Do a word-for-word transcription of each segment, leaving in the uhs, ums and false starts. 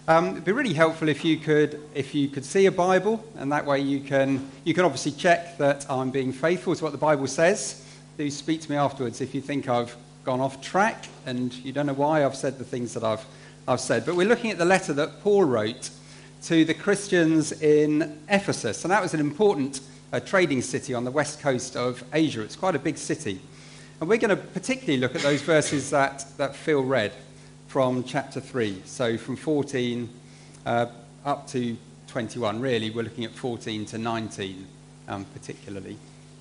Um, it'd be really helpful if you could if you could see a Bible, and that way you can you can obviously check that I'm being faithful to what the Bible says. Do speak to me afterwards if you think I've gone off track and you don't know why I've said the things that I've I've said. But we're looking at the letter that Paul wrote to the Christians in Ephesus, and that was an important uh, trading city on the west coast of Asia. It's quite a big city, and we're going to particularly look at those verses that that Phil read from chapter three, so from fourteen uh, up to twenty-one. Really, we're looking at fourteen to nineteen um, particularly.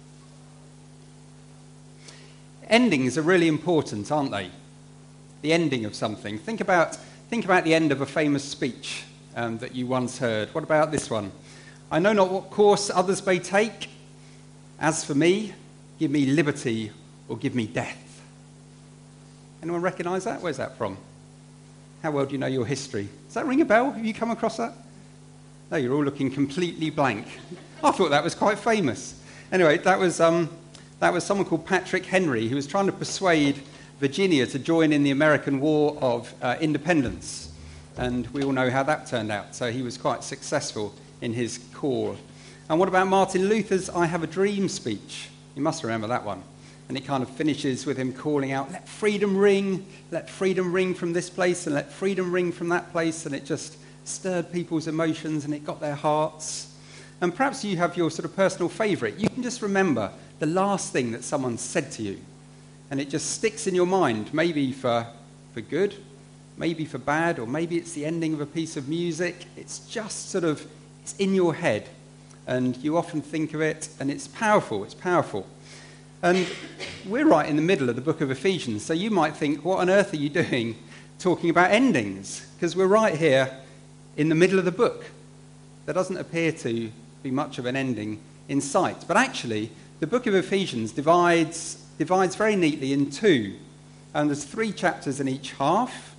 Endings are really important, aren't they? The ending of something. Think about think about the end of a famous speech um, that you once heard. What about this one? I know not what course others may take. As for me, give me liberty or give me death. Anyone recognise that? Where's that from? How well do you know your history? Does that ring a bell? Have you come across that? No, you're all looking completely blank. I thought that was quite famous. Anyway, that was um, that was someone called Patrick Henry who was trying to persuade Virginia to join in the American War of uh, Independence. And we all know how that turned out. So he was quite successful in his call. And what about Martin Luther's I Have a Dream speech? You must remember that one. And it kind of finishes with him calling out, let freedom ring, let freedom ring from this place and let freedom ring from that place. And it just stirred people's emotions and it got their hearts. And perhaps you have your sort of personal favourite. You can just remember the last thing that someone said to you. And it just sticks in your mind, maybe for, for good, maybe for bad, or maybe it's the ending of a piece of music. It's just sort of, it's in your head. And you often think of it, and it's powerful, it's powerful. And we're right in the middle of the book of Ephesians, so you might think, what on earth are you doing talking about endings? Because we're right here in the middle of the book. There doesn't appear to be much of an ending in sight. But actually, the book of Ephesians divides, divides very neatly in two. And there's three chapters in each half.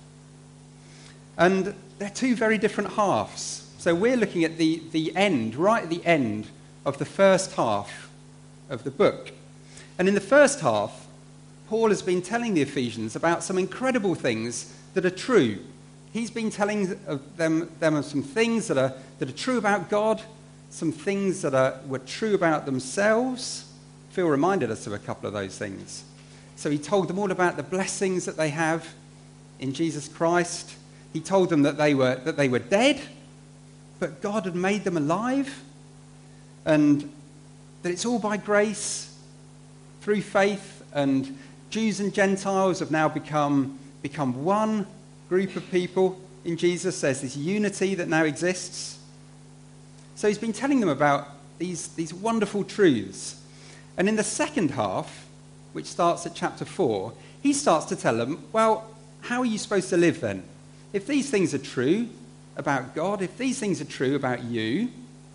And they're two very different halves. So we're looking at the, the end, right at the end of the first half of the book. And in the first half, Paul has been telling the Ephesians about some incredible things that are true. He's been telling them, them of some things that are, that are true about God, some things that are, were true about themselves. Phil reminded us of a couple of those things. So he told them all about the blessings that they have in Jesus Christ. He told them that they were, that they were dead, but God had made them alive, and that it's all by grace, through faith, and Jews and Gentiles have now become, become one group of people in Jesus. There's this unity that now exists. So he's been telling them about these, these wonderful truths. And in the second half, which starts at chapter four, he starts to tell them, well, how are you supposed to live then? If these things are true about God, if these things are true about you,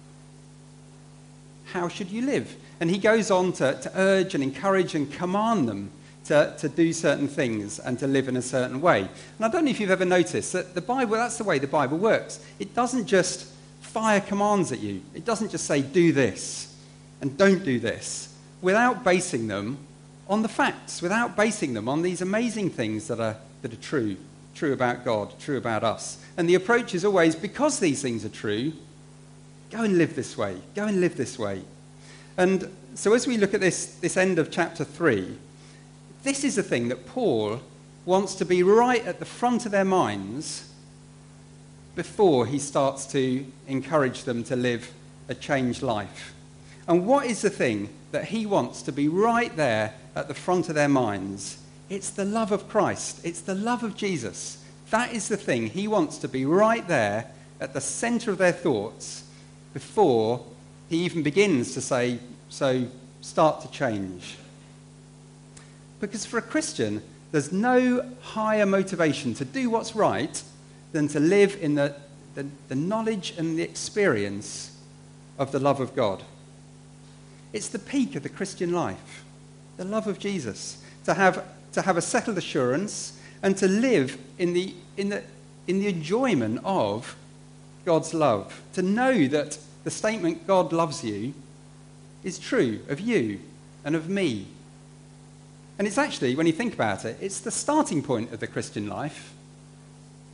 how should you live? And he goes on to, to urge and encourage and command them to, to do certain things and to live in a certain way. And I don't know if you've ever noticed that the Bible, that's the way the Bible works. It doesn't just fire commands at you. It doesn't just say, do this and don't do this, without basing them on the facts, without basing them on these amazing things that are, that are true, true about God, true about us. And the approach is always, because these things are true, go and live this way, go and live this way. And so as we look at this, this end of chapter three, this is the thing that Paul wants to be right at the front of their minds before he starts to encourage them to live a changed life. And what is the thing that he wants to be right there at the front of their minds? It's the love of Christ. It's the love of Jesus. That is the thing he wants to be right there at the center of their thoughts before he even begins to say, so start to change. Because for a Christian, there's no higher motivation to do what's right than to live in the, the, the knowledge and the experience of the love of God. It's the peak of the Christian life, the love of Jesus, to have, to have a settled assurance and to live in the, in the, in the enjoyment of God's love, to know that the statement, God loves you, is true of you and of me. And it's actually, when you think about it, it's the starting point of the Christian life.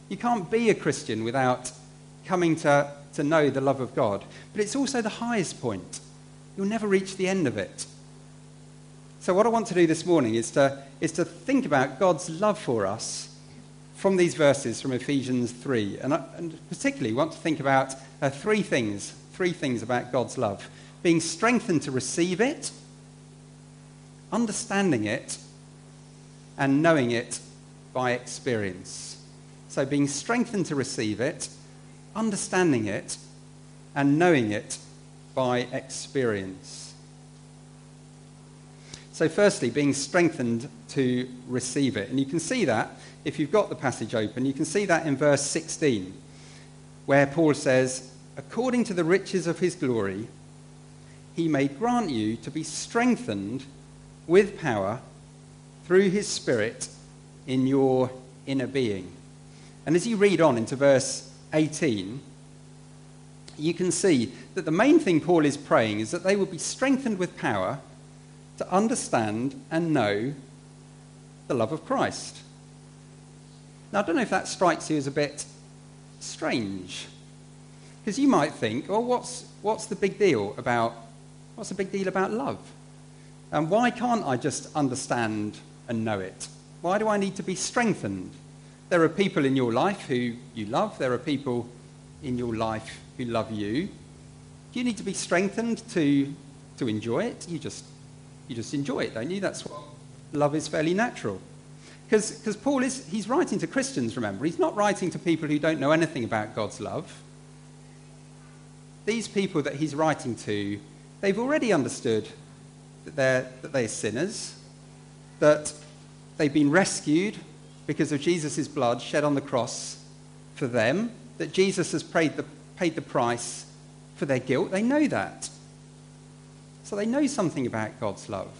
You can't be a Christian without coming to, to know the love of God. But it's also the highest point. You'll never reach the end of it. So what I want to do this morning is to, is to think about God's love for us from these verses from Ephesians three. And, I, and particularly want to think about uh, three things, three things about God's love. Being strengthened to receive it, understanding it, and knowing it by experience. So being strengthened to receive it, understanding it, and knowing it by experience. So firstly, being strengthened to receive it. And you can see that, if you've got the passage open, you can see that in verse sixteen, where Paul says, according to the riches of his glory, he may grant you to be strengthened with power through his Spirit in your inner being. And as you read on into verse eighteen, you can see that the main thing Paul is praying is that they will be strengthened with power to understand and know the love of Christ. Now, I don't know if that strikes you as a bit strange, because you might think, oh, what's, what's the big deal about, what's the big deal about love? And why can't I just understand and know it? Why do I need to be strengthened? There are people in your life who you love. There are people in your life who love you. Do you need to be strengthened to, to enjoy it? You just, you just enjoy it, don't you? That's what love is, fairly natural. Because Paul is, he's writing to Christians, remember. He's not writing to people who don't know anything about God's love. These people that he's writing to, they've already understood that they're, that they're sinners, that they've been rescued because of Jesus' blood shed on the cross for them, that Jesus has paid the, paid the price for their guilt. They know that. So they know something about God's love.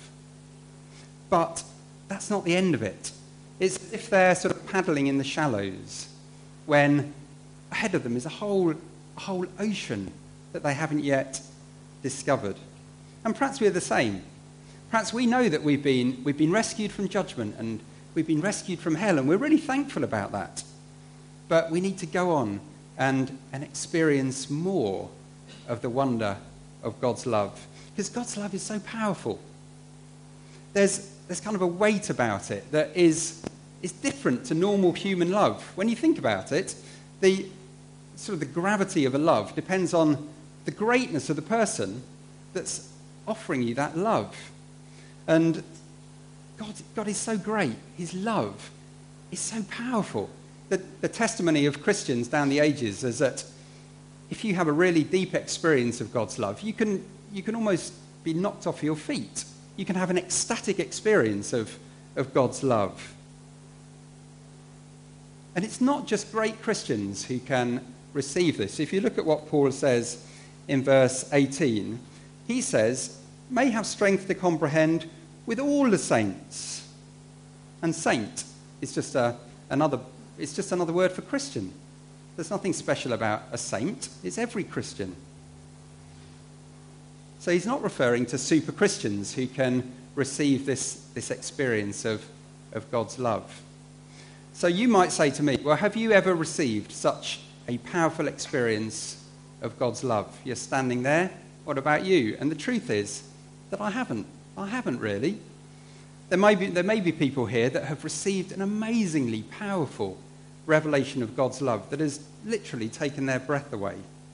But that's not the end of it. It's as if they're sort of paddling in the shallows when ahead of them is a whole, a whole ocean that they haven't yet discovered. And perhaps we're the same. Perhaps we know that we've been, we've been rescued from judgment and we've been rescued from hell, and we're really thankful about that. But we need to go on and, and experience more of the wonder of God's love, because God's love is so powerful. There's, there's kind of a weight about it that is, is different to normal human love. When you think about it, the sort of the gravity of a love depends on the greatness of the person that's offering you that love. And God, God is so great. His love is so powerful. The, the testimony of Christians down the ages is that if you have a really deep experience of God's love, you can, you can almost be knocked off your feet. You can have an ecstatic experience of, of God's love. And it's not just great Christians who can receive this. If you look at what Paul says in verse eighteen, he says, may have strength to comprehend with all the saints. And saint is just a, another, it's just another word for Christian. There's nothing special about a saint. It's every Christian. So he's not referring to super Christians who can receive this, this experience of, of God's love. So you might say to me, well, have you ever received such a powerful experience of God's love? You're standing there. What about you? And the truth is that I haven't. I haven't really. There may be, there may be people here that have received an amazingly powerful revelation of God's love that has literally taken their breath away.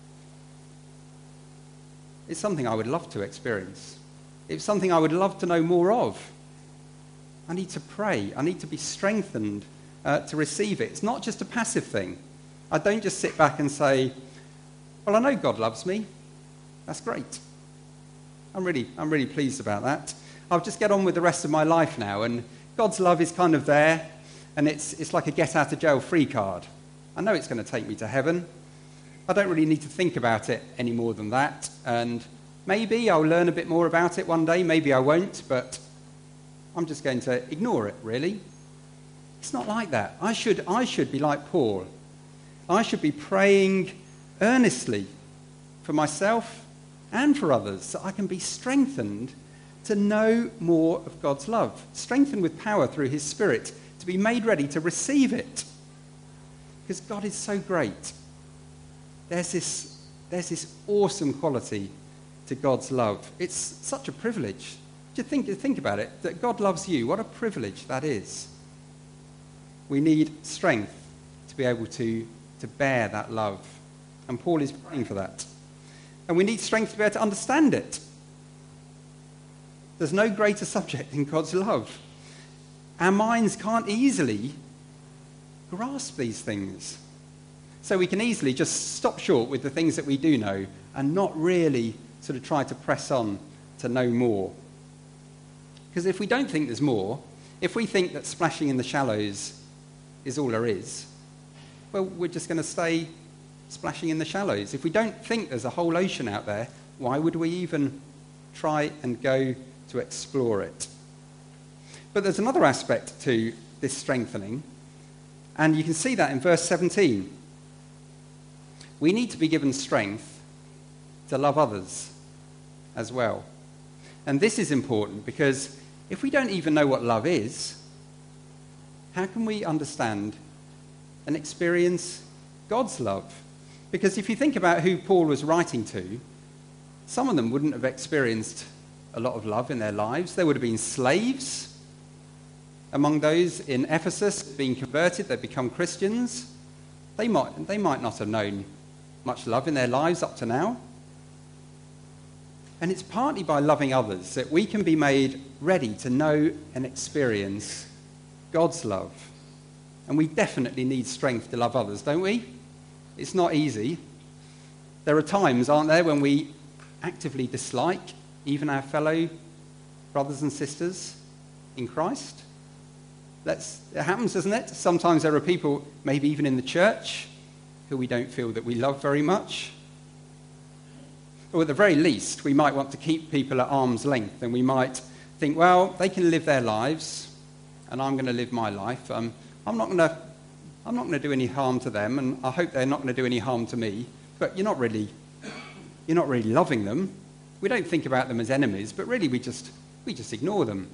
It's something I would love to experience. It's something I would love to know more of. I need to pray. I need to be strengthened uh, to receive it. It's not just a passive thing. I don't just sit back and say, well, I know God loves me. That's great. I'm really, I'm really pleased about that. I'll just get on with the rest of my life now, and God's love is kind of there, and it's, it's like a get-out-of-jail-free card. I know it's going to take me to heaven. I don't really need to think about it any more than that, and maybe I'll learn a bit more about it one day, maybe I won't, but I'm just going to ignore it, really. It's not like that. I should, I should be like Paul. I should be praying earnestly for myself and for others so I can be strengthened to know more of God's love, strengthened with power through his Spirit, to be made ready to receive it. Because God is so great. There's this, there's this awesome quality to God's love. It's such a privilege. Just think, think about it, that God loves you. What a privilege that is. We need strength to be able to, to bear that love. And Paul is praying for that. And we need strength to be able to understand it. There's no greater subject than God's love. Our minds can't easily grasp these things. So we can easily just stop short with the things that we do know and not really sort of try to press on to know more. Because if we don't think there's more, if we think that splashing in the shallows is all there is, well, we're just going to stay splashing in the shallows. If we don't think there's a whole ocean out there, why would we even try and go to explore it? But there's another aspect to this strengthening, and you can see that in verse seventeen. We need to be given strength to love others as well. And this is important because if we don't even know what love is, how can we understand and experience God's love? Because if you think about who Paul was writing to, some of them wouldn't have experienced a lot of love in their lives. There would have been slaves among those in Ephesus being converted. They'd become Christians. They might, they might not have known much love in their lives up to now. And it's partly by loving others that we can be made ready to know and experience God's love. And we definitely need strength to love others, don't we? It's not easy. There are times, aren't there, when we actively dislike even our fellow brothers and sisters in Christ. That's, it happens, doesn't it? Sometimes there are people, maybe even in the church, who we don't feel that we love very much. Or at the very least, we might want to keep people at arm's length, and we might think, well, they can live their lives, and I'm going to live my life. Um, I'm not going to I'm not going to do any harm to them, and I hope they're not going to do any harm to me. But you're not really you're not really loving them. We don't think about them as enemies, but really we just we just ignore them.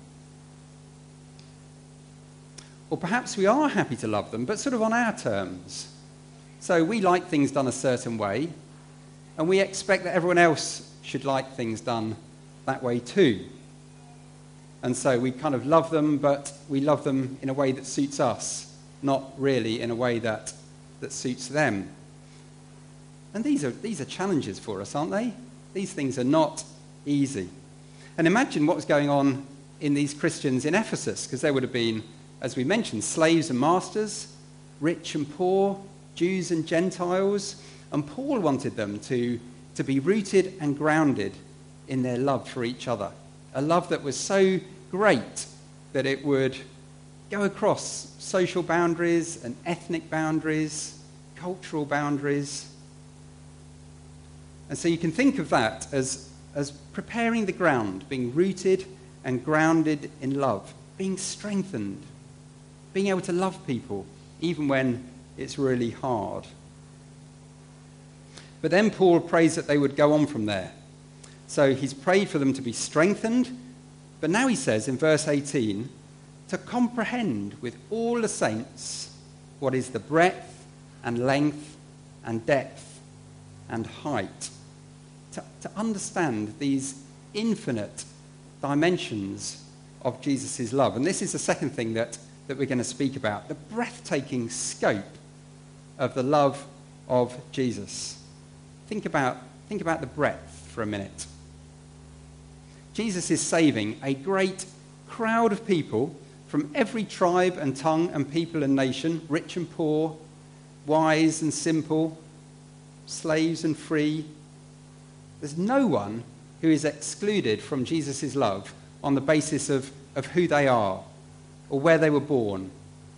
Or perhaps we are happy to love them, but sort of on our terms. So we like things done a certain way, and we expect that everyone else should like things done that way too. And so we kind of love them, but we love them in a way that suits us, not really in a way that, that suits them. And these are, these are challenges for us, aren't they? These things are not easy. And imagine what was going on in these Christians in Ephesus, because there would have been, as we mentioned, slaves and masters, rich and poor, Jews and Gentiles. And Paul wanted them to, to be rooted and grounded in their love for each other. A love that was so great that it would go across social boundaries and ethnic boundaries, cultural boundaries. And so you can think of that as, as preparing the ground, being rooted and grounded in love, being strengthened, being able to love people even when it's really hard. But then Paul prays that they would go on from there. So he's prayed for them to be strengthened, but now he says in verse eighteen, to comprehend with all the saints what is the breadth and length and depth and height. To, to understand these infinite dimensions of Jesus' love. And this is the second thing that, that we're going to speak about, the breathtaking scope of the love of Jesus. Think about, think about the breadth for a minute. Jesus is saving a great crowd of people from every tribe and tongue and people and nation, rich and poor, wise and simple, slaves and free. There's no one who is excluded from Jesus' love on the basis of, of who they are or where they were born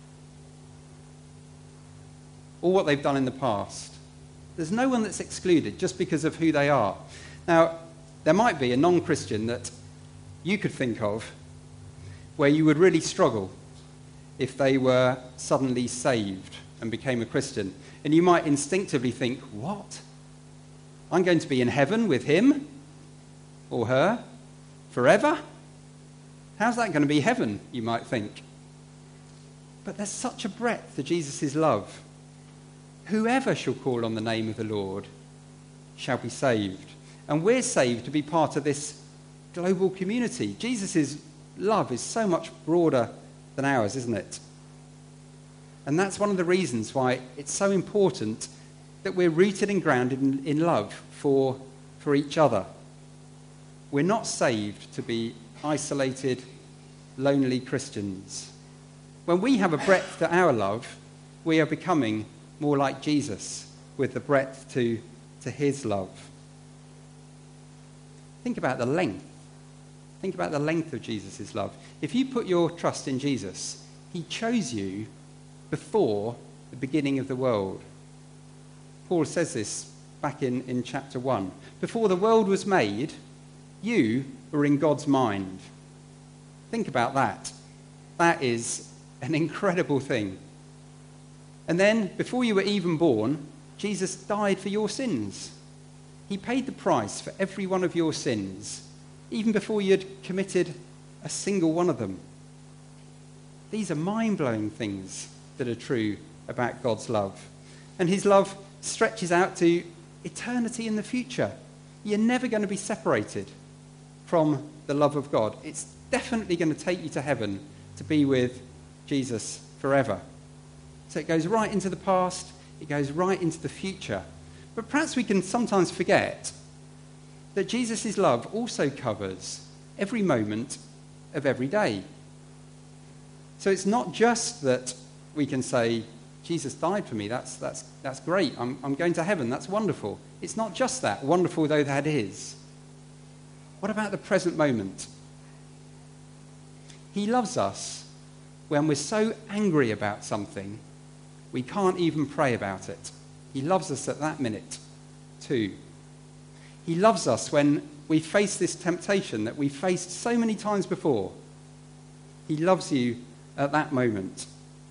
or what they've done in the past. There's no one that's excluded just because of who they are. Now, there might be a non-Christian that you could think of where you would really struggle if they were suddenly saved and became a Christian. And you might instinctively think, what? I'm going to be in heaven with him or her forever? How's that going to be heaven, you might think? But there's such a breadth to Jesus' love. Whoever shall call on the name of the Lord shall be saved. And we're saved to be part of this global community. Jesus' love is so much broader than ours, isn't it? And that's one of the reasons why it's so important that we're rooted and grounded in, in love for, for each other. We're not saved to be isolated, lonely Christians. When we have a breadth to our love, we are becoming more like Jesus with the breadth to, to his love. Think about the length. Think about the length of Jesus' love. If you put your trust in Jesus, he chose you before the beginning of the world. Paul says this back in, in chapter one. Before the world was made, you were in God's mind. Think about that. That is an incredible thing. And then, before you were even born, Jesus died for your sins. He paid the price for every one of your sins, even before you had committed a single one of them. These are mind-blowing things that are true about God's love. And his love stretches out to eternity in the future. You're never going to be separated from the love of God. It's definitely going to take you to heaven to be with Jesus forever. So it goes right into the past, it goes right into the future. But perhaps we can sometimes forget that Jesus' love also covers every moment of every day. So it's not just that we can say, Jesus died for me, that's, that's, that's great, I'm, I'm going to heaven, that's wonderful. It's not just that, wonderful though that is. What about the present moment? He loves us when we're so angry about something, we can't even pray about it. He loves us at that minute, too. He loves us when we face this temptation that we faced so many times before. He loves you at that moment.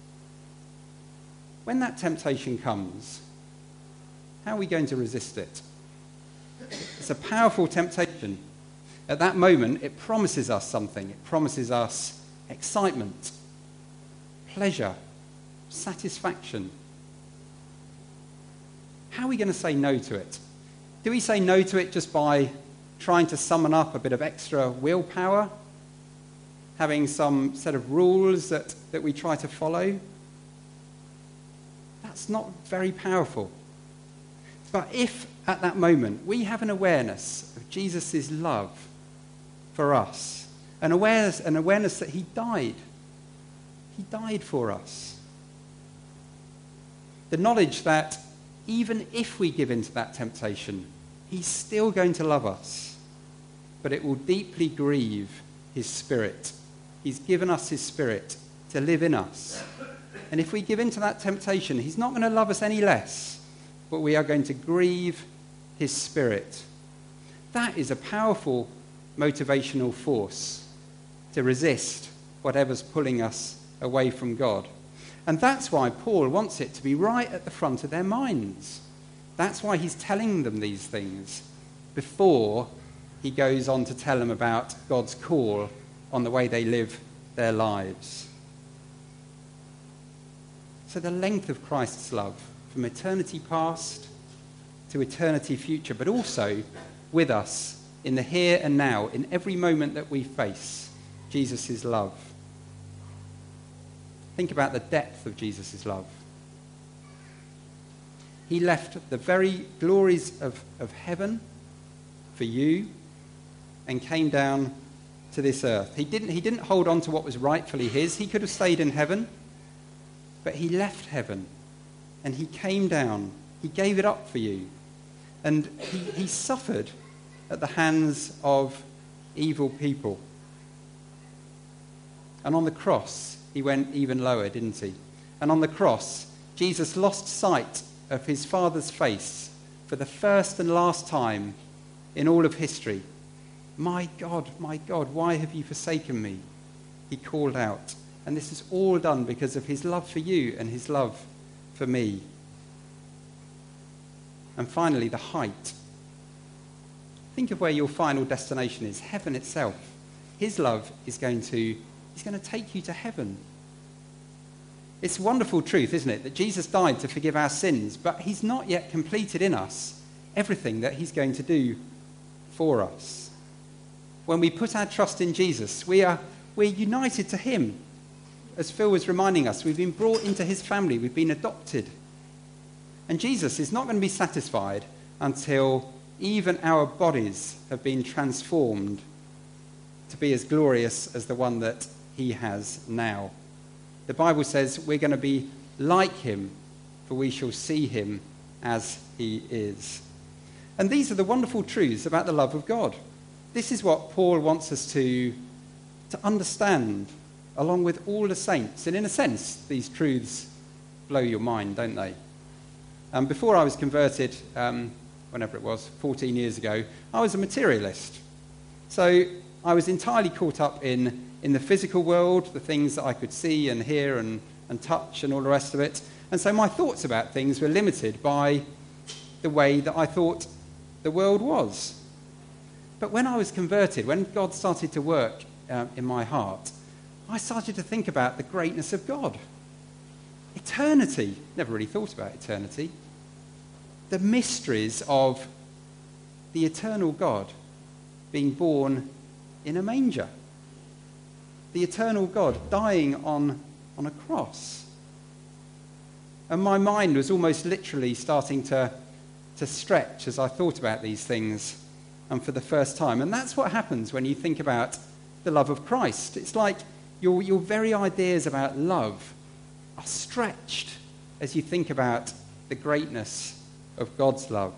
When that temptation comes, how are we going to resist it? It's a powerful temptation. At that moment, it promises us something. It promises us excitement, pleasure, satisfaction. How are we going to say no to it? Do we say no to it just by trying to summon up a bit of extra willpower? Having some set of rules that, that we try to follow? That's not very powerful. But if at that moment we have an awareness of Jesus' love for us, an awareness, an awareness that he died, he died for us. The knowledge that even if we give in to that temptation, he's still going to love us, but it will deeply grieve his Spirit. He's given us his Spirit to live in us. And if we give in to that temptation, he's not going to love us any less, but we are going to grieve his Spirit. That is a powerful motivational force to resist whatever's pulling us away from God. And that's why Paul wants it to be right at the front of their minds. That's why he's telling them these things before he goes on to tell them about God's call on the way they live their lives. So the length of Christ's love from eternity past to eternity future, but also with us in the here and now, in every moment that we face Jesus' love. Think about the depth of Jesus' love. He left the very glories of, of heaven for you and came down to this earth. He didn't, he didn't hold on to what was rightfully his. He could have stayed in heaven, but he left heaven and he came down. He gave it up for you. And he, he suffered at the hands of evil people. And on the cross, he went even lower, didn't he? And on the cross, Jesus lost sight of his Father's face for the first and last time in all of history. My God, my God, why have you forsaken me? He called out. And this is all done because of his love for you and his love for me. And finally, the height. Think of where your final destination is, heaven itself. His love is going to, he's going to take you to heaven. It's a wonderful truth, isn't it, that Jesus died to forgive our sins, but he's not yet completed in us everything that he's going to do for us. When we put our trust in Jesus, we are, we're united to him. As Phil was reminding us, we've been brought into his family, we've been adopted. And Jesus is not going to be satisfied until even our bodies have been transformed to be as glorious as the one that he has now. The Bible says we're going to be like him, for we shall see him as he is. And these are the wonderful truths about the love of God. This is what Paul wants us to, to understand, along with all the saints. And in a sense, these truths blow your mind, don't they? Um, before I was converted, um, whenever it was, fourteen years ago, I was a materialist. So I was entirely caught up in, in the physical world, the things that I could see and hear and, and touch and all the rest of it. And so my thoughts about things were limited by the way that I thought the world was. But when I was converted, when God started to work uh, in my heart, I started to think about the greatness of God. Eternity. Never really thought about eternity. The mysteries of the eternal God being born in a manger. The eternal God dying on, on a cross. And my mind was almost literally starting to, to stretch as I thought about these things, and for the first time. And that's what happens when you think about the love of Christ. It's like your, your very ideas about love are stretched as you think about the greatness of God's love.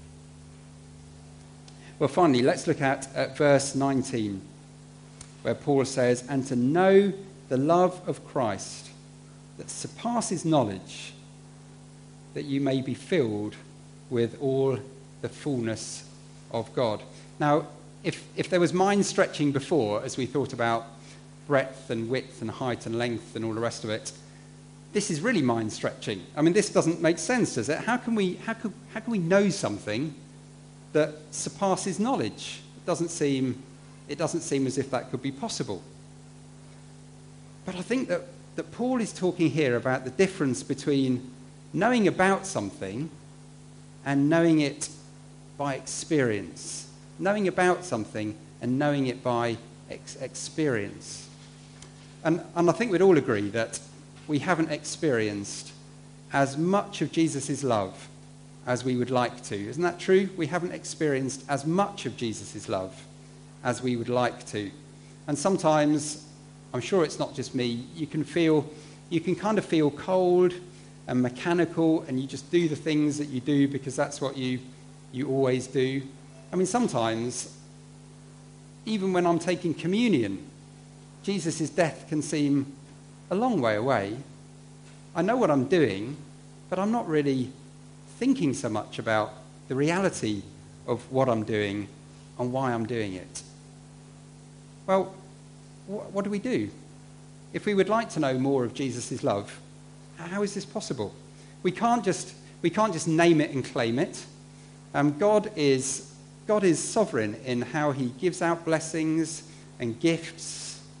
Well, finally, let's look at, at verse nineteen, where Paul says, "And to know the love of Christ that surpasses knowledge, that you may be filled with all the fullness of God." Now, if, if there was mind stretching before, as we thought about breadth and width and height and length and all the rest of it, this is really mind stretching. I mean, this doesn't make sense, does it? How can we, how can, how can we know something that surpasses knowledge? It doesn't seem, it doesn't seem as if that could be possible. But I think that, that Paul is talking here about the difference between knowing about something and knowing it by experience. Knowing about something and knowing it by ex- experience. And, and I think we'd all agree that we haven't experienced as much of Jesus' love as we would like to. Isn't that true? We haven't experienced as much of Jesus' love as we would like to. And sometimes, I'm sure it's not just me, you can feel, you can kind of feel cold and mechanical, and you just do the things that you do because that's what you, you always do. I mean, sometimes, even when I'm taking communion, Jesus' death can seem a long way away. I know what I'm doing, but I'm not really thinking so much about the reality of what I'm doing and why I'm doing it. Well, wh- what do we do? If we would like to know more of Jesus' love, how is this possible? We can't just, we can't just name it and claim it. Um, God is, God is sovereign in how he gives out blessings and gifts.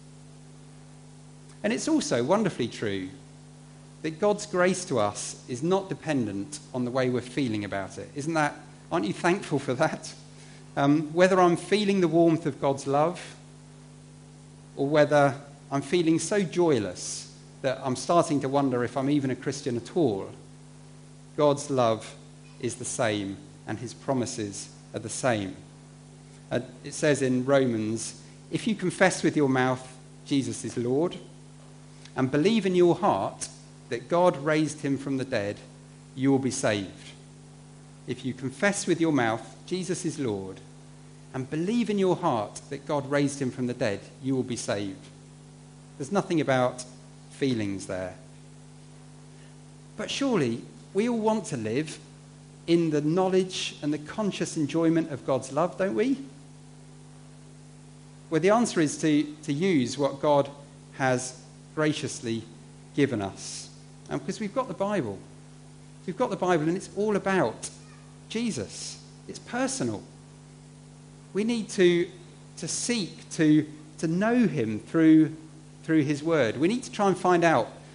And it's also wonderfully true that God's grace to us is not dependent on the way we're feeling about it. Isn't that, aren't you thankful for that? Um, whether I'm feeling the warmth of God's love, or whether I'm feeling so joyless that I'm starting to wonder if I'm even a Christian at all, God's love is the same and his promises are the same. Uh, it says in Romans, if you confess with your mouth Jesus is Lord and believe in your heart that God raised him from the dead, you will be saved. If you confess with your mouth Jesus is Lord and believe in your heart that God raised him from the dead, you will be saved. There's nothing about feelings there. But surely we all want to live in the knowledge and the conscious enjoyment of God's love, don't we? Well, the answer is to, to use what God has graciously given us. And because we've got the Bible. We've got the Bible and it's all about Jesus. It's personal. We need to, to seek to, to know him through, through his word. We need to try and find out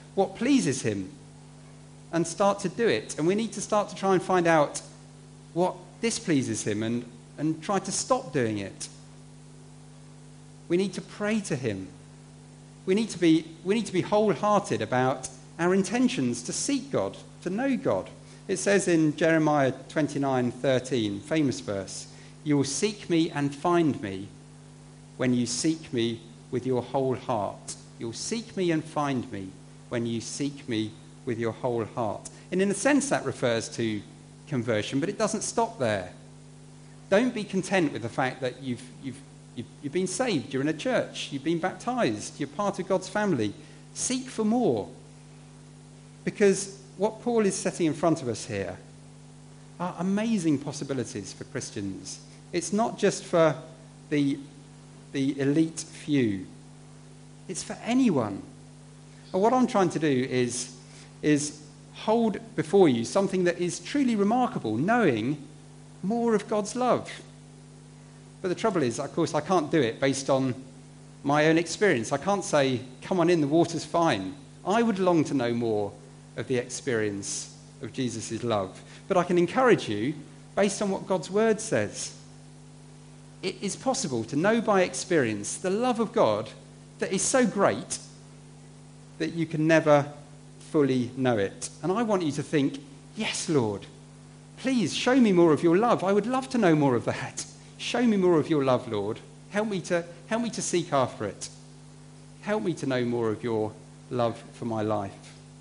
what pleases him and start to do it. And we need to start to try and find out what displeases him and, and try to stop doing it. We need to pray to him. We need to be, we need to be wholehearted about our intentions to seek God, to know God. It says in Jeremiah twenty-nine thirteen, famous verse, "You will seek me and find me when you seek me with your whole heart." You'll seek me and find me when you seek me with your whole heart. And in a sense that refers to conversion, but it doesn't stop there. Don't be content with the fact that you've, you've, you've, you've been saved, you're in a church, you've been baptized, you're part of God's family. Seek for more. Because what Paul is setting in front of us here are amazing possibilities for Christians. It's not just for the, the elite few. It's for anyone. And what I'm trying to do is, is hold before you something that is truly remarkable, knowing more of God's love. But the trouble is, of course, I can't do it based on my own experience. I can't say, come on in, the water's fine. I would long to know more of the experience of Jesus' love. But I can encourage you, based on what God's word says, it is possible to know by experience the love of God that is so great that you can never fully know it. And I want you to think, yes, Lord, please show me more of your love. I would love to know more of that. Show me more of your love, Lord. Help me to, help me to seek after it. Help me to know more of your love for my life.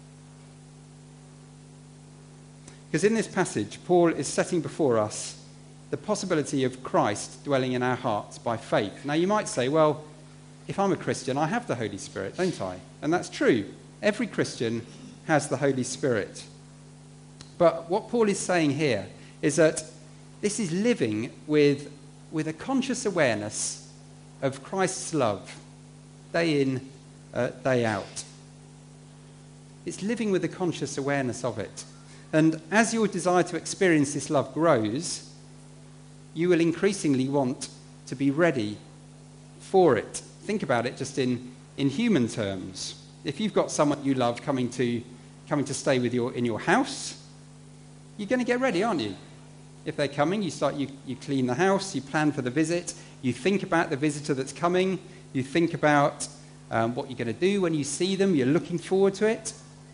Because in this passage, Paul is setting before us the possibility of Christ dwelling in our hearts by faith. Now, you might say, well, if I'm a Christian, I have the Holy Spirit, don't I? And that's true. Every Christian has the Holy Spirit. But what Paul is saying here is that this is living with, with a conscious awareness of Christ's love, day in, uh, day out. It's living with a conscious awareness of it. And as your desire to experience this love grows, you will increasingly want to be ready for it. Think about it just in, in human terms. If you've got someone you love coming to, coming to stay with you in your house, you're going to get ready, aren't you? If they're coming, you start, you, you clean the house, you plan for the visit, you think about the visitor that's coming, you think about um, what you're going to do when you see them, you're looking forward to it.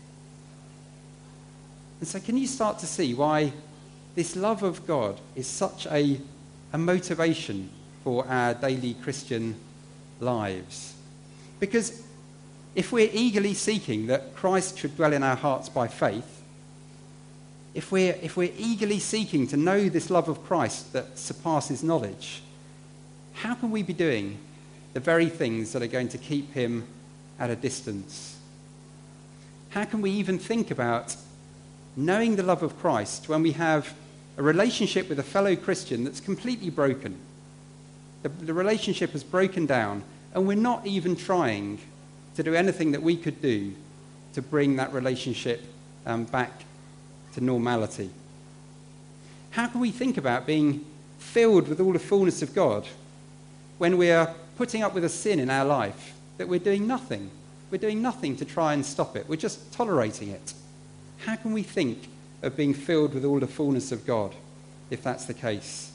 And so can you start to see why this love of God is such a, a motivation for our daily Christian lives? Because if we're eagerly seeking that Christ should dwell in our hearts by faith, if we're, if we're eagerly seeking to know this love of Christ that surpasses knowledge, how can we be doing the very things that are going to keep him at a distance? How can we even think about knowing the love of Christ when we have a relationship with a fellow Christian that's completely broken? The, the relationship has broken down, and we're not even trying to do anything that we could do to bring that relationship um, back to normality. How can we think about being filled with all the fullness of God when we are putting up with a sin in our life that we're doing nothing? We're doing nothing to try and stop it. We're just tolerating it. How can we think of being filled with all the fullness of God if that's the case?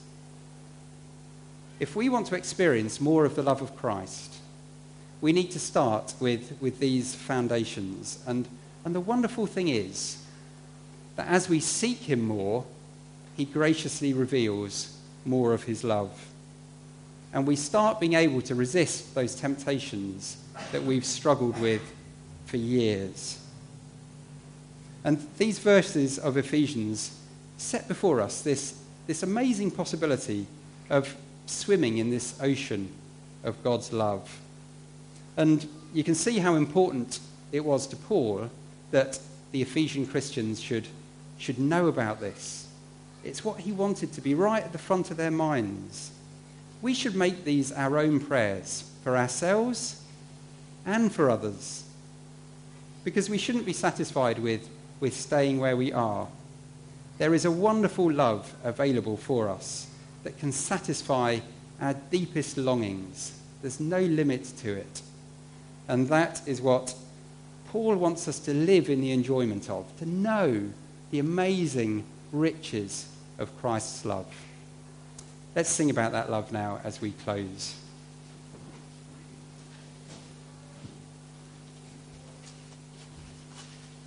If we want to experience more of the love of Christ, we need to start with, with these foundations. And, and the wonderful thing is that as we seek him more, he graciously reveals more of his love. And we start being able to resist those temptations that we've struggled with for years. And these verses of Ephesians set before us this, this amazing possibility of swimming in this ocean of God's love. And you can see how important it was to Paul that the Ephesian Christians should, should know about this. It's what he wanted to be right at the front of their minds. We should make these our own prayers for ourselves and for others, because we shouldn't be satisfied with, with staying where we are. There is a wonderful love available for us that can satisfy our deepest longings. There's no limit to it. And that is what Paul wants us to live in the enjoyment of, to know the amazing riches of Christ's love. Let's sing about that love now as we close.